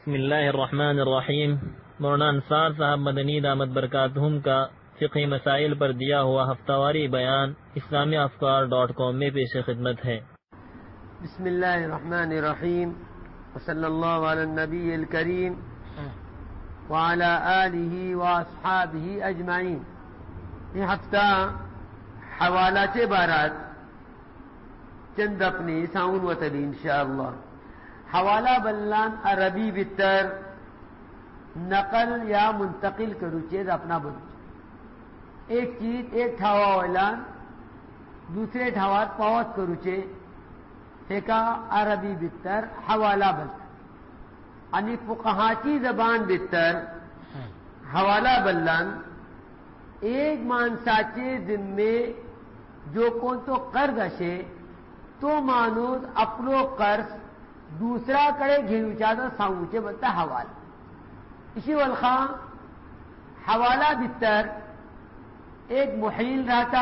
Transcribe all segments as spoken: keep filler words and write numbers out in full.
بسم اللہ الرحمن الرحیم۔ مولانا انصار صاحب مدنی دامت برکاتہم کا فقہی مسائل پر دیا ہوا ہفتہ واری بیان اسلامی افکار ڈاٹ کام میں پیش خدمت ہے۔ بسم اللہ الرحمن الرحیم وصلی اللہ علی النبی الکریم وعلی آلہ واصحابہ اجمعین۔ یہ ہفتہ حوالہ سے بارات چند اپنی ساؤن و تلی انشاءاللہ۔ حوالہ بلان عربی بتر نقل یا منتقل کرو چیز اپنا بلو، ایک چیز ایک ٹھاوا اعلان دوسرے ٹھاوات پاوت کرو چے ایکا عربی بتر حوالہ بلتا، یعنی فقہاتی زبان بتر حوالہ بلان ایک مانساچے ذمے جو کون تو قرض اشے تو مانوز اپنو قرض دوسرا کرے گھیرو چاہتا ساؤچے بلتا حوالہ۔ اسی والخواہ حوالہ بتر ایک محیل رہتا،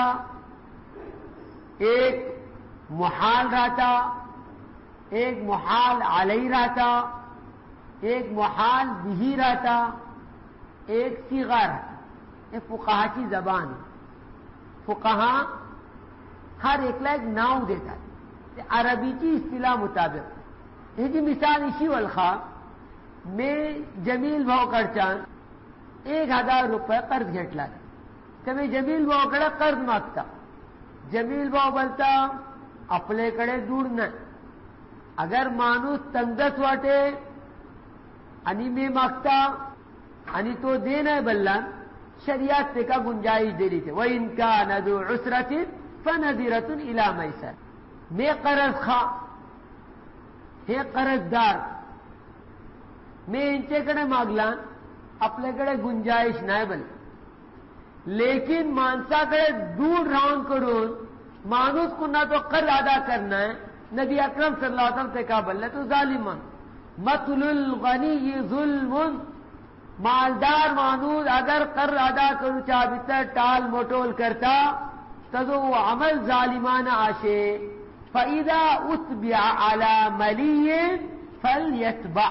ایک محال رہتا، ایک محال علی رہتا، ایک محال بھی رہتا، ایک صیغہ رہتا۔ یہ فقہا کی زبان ہے، فقہا ہر ایک لائک ناؤ دیتا ہے عربی کی اصطلاح مطابق۔ یہ جی مثال اسی والخواہ میں جمیل بھاؤ کرچان ایک ہزار روپے قرض گھٹلا تھا کہ میں جمیل بھاؤ کڑا قرض مانگتا، جمیل بھاؤ بلتا اپنے کڑے دوڑنا، اگر مانوس تنگس واٹے انی میں مانگتا انی تو دینا ہے بلان شریعت سے کا گنجائش دے لی تھے۔ وَإِن كَانَ ذُو عُسْرَةٍ فَنَظِرَةٌ إِلَىٰ مَيْسَرٍ۔ میں قرض خواہ ہے قرض دار، میں انچے کڑے ماگلان اپنے کڑے گنجائش نائے بل، لیکن مانسا کڑے دور راؤن کرون مانوس کو نہ تو قرض ادا کرنا ہے، نبی اکرم صلی اللہ علیہ وسلم سے کہا بلے تو ظالمان مثل الغنی ظلم، مالدار مانوس اگر قرض ادا کرو چاہتا ٹال موٹول کرتا تو وہ عمل ظالمان آشے۔ فَإِذَا أُتْبِعَ عَلَى مَلِيٍّ فَلْيَتْبَعْ۔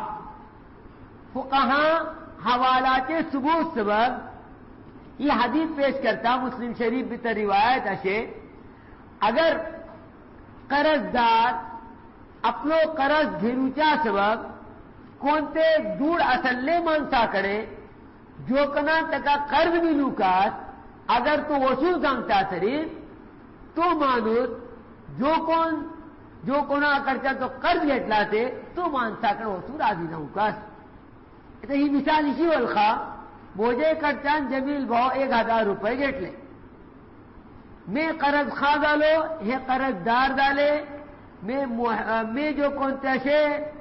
فقہاں حوالات ثبوت سبب یہ حدیث پیش کرتا مسلم شریف بھی تر روایت اشے، اگر قرض دار اپنو قرض گھروچا سبب کونتے دور اصلے منسا کرے جو کنا تکا قرض بھی لوکات اگر تو وصول سانگتا ترین تو مانوس جو کون جو کونا کرچا تو قرض گھٹلاتے تو مانسا کر وصول آدھی نہ ہوکاس۔ تو ہی مثال اسی والخواہ بوجھے کرچان جمیل بھاؤ ایک ہزار روپے گھٹ لے، میں قرض خواہ ڈالو یہ قرض دار ڈالے، میں میں جو کونتے سے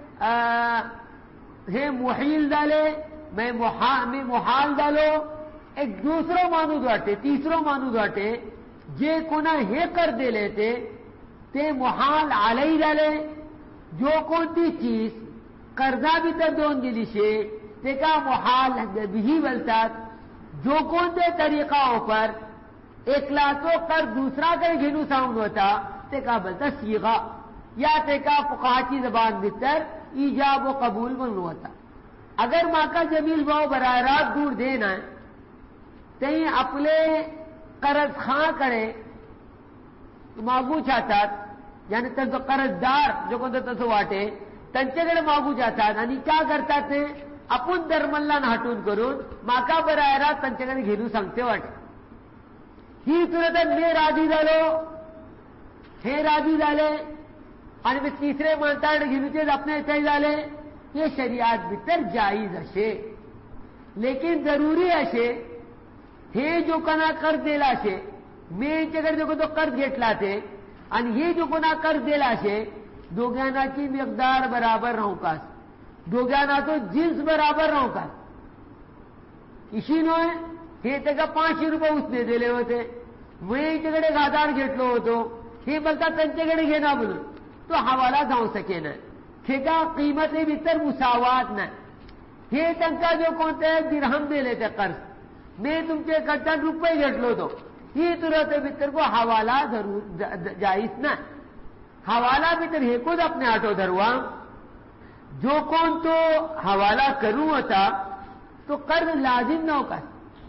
ہے محیل ڈالے، میں محال ڈالو، ایک دوسروں مانو دواٹے تیسروں مانو دواٹے جے کونا ہے کر دے لیتے تے محال علی ڈالے، جو کونتی چیز قرضہ بھی تر دون گلی سے تے کا محال بھی بلتا، جو کونتے طریقہ پر ایک لاتو کر دوسرا کر گھنو ساؤنڈ ہوتا تے کا بلتا صیغہ یا تے کا فقہاتی زبان بتر ایجاب و قبول بن ہوتا۔ اگر ماں کا جمیل بھاؤ براہ راست دور دینا ہے تہیں اپنے قرض خواہ کرے ماغو چاہتا، یعنی تن تو قرض دار جو کون تو واٹے تنچے گڑے ماغو چاہتا، یعنی کیا کرتا تھے اپن درملہ نہ ہٹون کرون ماں کا براہ راست تنچے گڑے گھیرو سنگتے واٹے ہی صورت میں راضی ڈالو ہے راضی ڈالے اور میں تیسرے مانتا گھیرو چیز اپنے چاہیے ڈالے، یہ شریعت بتر جائز اشے، لیکن ضروری اشے ہے جو کنا قرض دیلا شے میں چگر جو کو تو قرض گھٹلا تھے اور یہ جو کنا قرض دیلا شے دو گانا کی مقدار برابر رہوں کاس، دو گانا تو جنس برابر رہوں کاس، اسی نوے یہ تکا پانچ روپے اس نے دے لے ہوتے وہی چگڑے گادار گھٹ لو تو یہ بلتا تن چگڑے گھنا بلو تو حوالہ دھاؤں سکے نا کھیکا قیمت بتر مساوات نہ یہ تنکا جو کونتے درہم دے لیتے قرض میں تم سے کرتا روپے گھٹ لو تو یہ طرح بتر کو حوالہ جائز نہ، حوالہ بتر ہے خود اپنے آٹو دھروا जो कोण तो हवाला करू होता तो कर्ज लाजिम नव्हता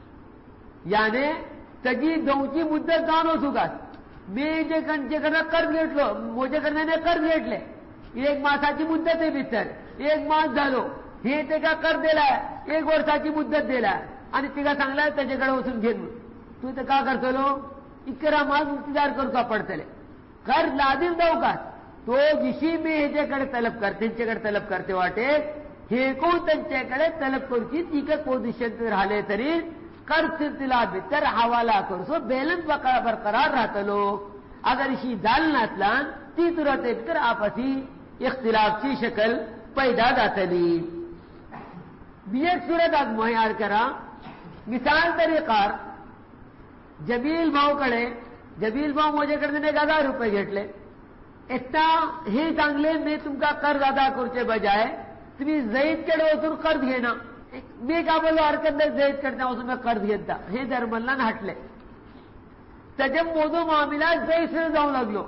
याने त्याची दोनची मुद्दत जाऊन होतुकास मी जे जेकडनं कर्ज घेतलो मोजेकडनं कर्ज घेतले एक मासाची मुद्दत आहे भितर एक मास झालो हे ते का कर्ज दिलाय एक वर्षाची मुद्दत दिलाय आणि तिला सांगलाय त्याच्याकडे वसून घेऊन तू ते का करतलो इकरा मास इंतजार करतो पडतले कर्ज लाजिम नव्हता तो जिशी मी ह्याच्याकडे तलब करते त्यांच्याकडे तलब करते वाटे हे कोण त्यांच्याकडे तलब करूची तिकट पोझिशन राहिले तरी कर्ज सिलसिला भीतर हवाला करसो बैलेंस बरकरार राहतलो अगर इशी जाल नातला ती तुरंत भीतर आपसी इख्तिलाफची शक्ल पैदा जातली बियक सूरत आज मुहैया करा मिसाल तरीकार जबील भाऊकडे जबील भाऊ माझ्याकडे एक हजार रुपये घेतले इतना हे चांगले मी तुमका कर्ज अदा करूचे बजाय तुम्ही जईदकडे वसून कर्ज घेणं मी का बोललो हरकत नाही जईद करता वसून मी कर्ज घेता हे धर्मला हटले त्याच्या मोजो मामिला जईदकडे जाऊ लागलो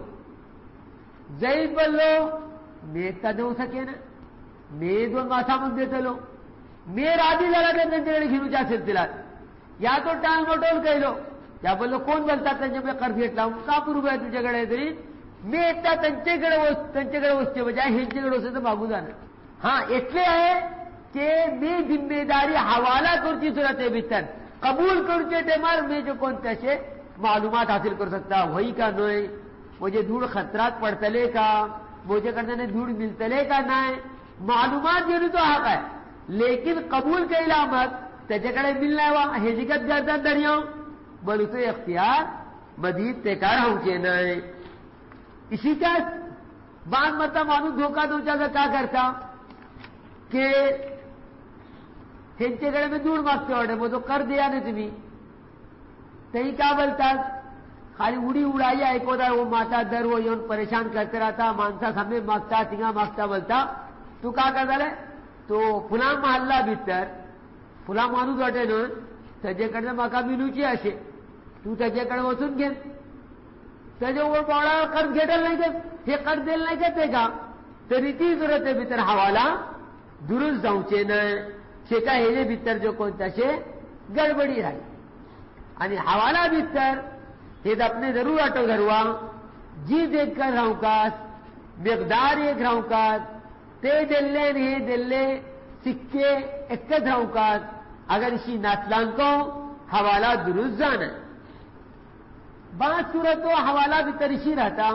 जईद बोललो मी एकटा देऊ सके ना मी दोन मासामध्ये देतलो मी राजी झाला त्यांच्याकडे घेऊच्या सिलसिलात या तो टाल मटोल कहलो त्या बोललो कोण बोलतात त्यांच्याकडे कर्ज घेतला कापू रुपये तुझ्याकडे तरी मी एकटा त्यांच्याकडे त्यांच्याकडे वस्तू बजाय ह्यांच्याकडे वस्तू तर मागू जाणार हाँ इतने है कि मी जिम्मेदारी हवाला करूची सूरत है भीतर कबूल करूचे टेमार मैं जो कौन तसे मालूमात हासिल कर सकता वही का नहीं मुझे धूड़ खतरात पड़तले का मुझे करने धूड़ मिलतले का नहीं मालूमात घेऊन तो हक है लेकिन कबूल केला मत त्याच्याकडे मिलना वा हे जिकत गर्दन दरिया बोलू तो इख्तियार मजीद तेकार होचे नहीं इसी का बाद मता माणूस धोका दोचा का करता कि ह्यांच्याकडे मी दूर मागते वाटे मग तो कर दिया नाही तुम्ही तेही का बोलतात खाली उडी उडाई ऐकवता वो माता दर वो येऊन परेशान करते राहता माणसा सामने मागता तिंगा मागता बोलता तू का करताले तो फुला महल्ला भीतर फुला माणूस वाटे ना त्याच्याकडे माका मिलूची असे तू त्याच्याकडे वसून घे त्याच्यावर पावळा कर्ज घेतलं नाही का हे कर्ज दिलं नाही का ते का तरी ती जरूरत भीतर हवाला दुरुस्त जाऊचे नाही शेका हेजे भीतर जो कोणताशे गडबडी राही आणि हवाला भीतर हे अपने जरूर आटो धरवा जी देख कर राहूकास मिकदार एक राहूकास ते दिल्ले हे दिल्ले सिक्के एकच राहूकास अगर इसी नातलांको हवाला दुरुस्त जाना बात सूरत तो हवाला भीतर इसी रहता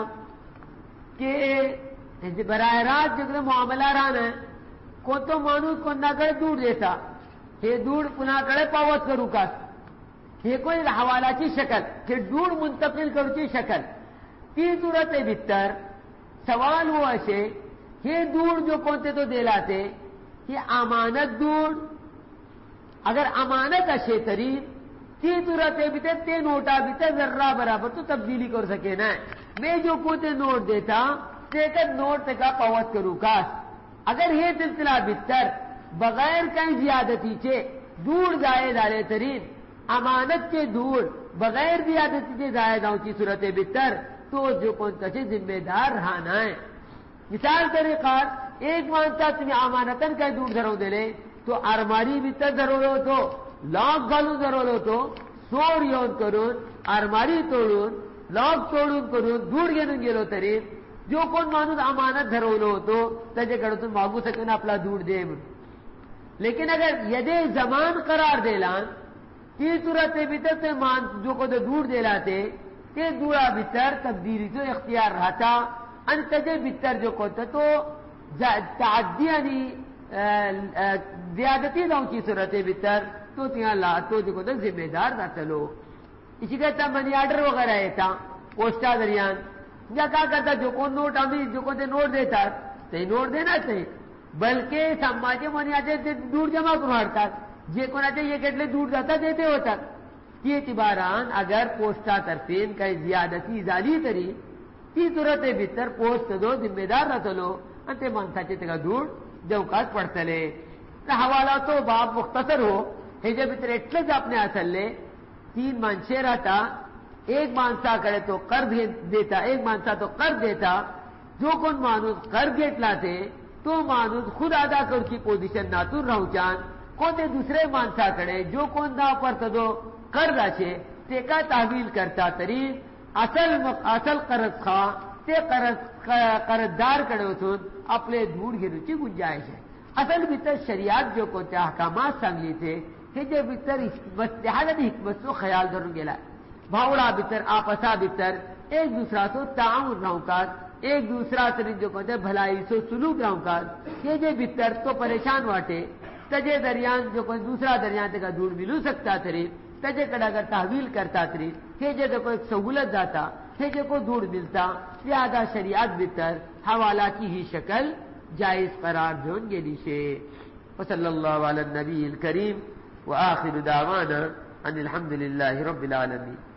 कि बराह रास्त जो मामला राहना कोणतो माणूस कोणाकडे दूध देता हे दूध कुणाकडे पावत करू का हे कोणी हवालाची शकल हे दूध मुंतकिल करूची शकल ती सूरत आहे भीतर सवाल वो असे हे दूध जो कोणते तो दिला ते ही अमानत दूध अगर अमानत असे तरी ती सूरत आहे भीतर ते नोटा भीतर जर्रा बराबर तो तब्दीली करू सके ना मैं जो कोणते नोट देता ते नोट ते का पावत करू का अगर हे सिलसिला भीतर बगैर काही जियादतीचे दूर जाए झाले तरी अमानतचे दूर बगैर जियादतीचे जाए जाऊची सूरत आहे भीतर तो जो कोणताचे जिम्मेदार राहना आहे मिसाल तरीकार एक माणसा तुम्ही अमानतन काही दूर धरवून दिले तो आरमारी भीतर धरवलो होतो लॉक घालून धरवलो होतो चोर येऊन करून आरमारी तोडून लॉक तोडून करून दूर घेऊन गेलो तरी जो कोण माणूस अमानत धरवलो होतो त्याच्याकडून मागू सकेन आपला दूध दे लेकिन अगर यदे जमान करार दिला ती सूरत भीतर ते मान जो को दूध दिला ते ते दूरा भीतर तब्दीलीचो इख्तियार राहता आणि त्याचे भीतर जो कोणता तो ताद्दी आणि ज्यादती जाऊची सूरत भीतर तो तिला तो जो कोणता जिम्मेदार जातलो इसी करता मनी ऑर्डर वगैरह येता पोस्टा दरम्यान या का करता जो कोण नोट आम्ही जो कोणते नोट देतात ते नोट देणार नाही बल्कि समाजे मनी ते दूध जमा करून हाडतात जे कोणाचे एक एटले दूध जातात ते होतात ती एतिबारान अगर पोस्टातर्फेन काही जियादती झाली तरी ती सूरत भीतर पोस्ट जो जिम्मेदार राहतलो आणि ते माणसाचे तेका दूध देवकाच पडतले तर हवाला तो बाब मुख्तसर हो हेच्या भीतर एटलेच आपणे असले तीन माणसे राहता एक माणसाकडे तो कर्ज देता एक माणसा तो कर्ज देता जो कोण माणूस कर्ज घेतला ते تو مانوس خود ادا کر کی پوزیشن ناتور رہو چان کوتے دوسرے مانسا کڑے جو کون دا پر تدو کر راچے تے کا تحویل کرتا ترین اصل اصل قرض خواہ تے قرض قرضدار کڑے ہوتون اپنے دھوڑ کی روچی گنجائش ہے. اصل بھیتر شریعت جو کو احکامات سنگلی تھے کہ جو بھیتر حالت حکمت سو خیال دروں گے لائے بھاوڑا بھیتر آپسا بھیتر ایک دوسرا تو تعاون رہوں کا ایک دوسرا ترین جو کہتے بھلائی سو سلوک رہوں کا کہ جو بھیتر تو پریشان واٹے تجے دریان جو کوئی دوسرا دریان تے کا دھوڑ ملو سکتا تری تجے کڑا اگر تحویل کرتا تری کہ جو کوئی سہولت جاتا کہ جو کو دھوڑ ملتا لہذا شریعت بھیتر حوالہ کی ہی شکل جائز قرار دون گے لیشے. وصلی اللہ علی النبی الکریم وآخر دعوانا ان الحمد للہ رب العالمین.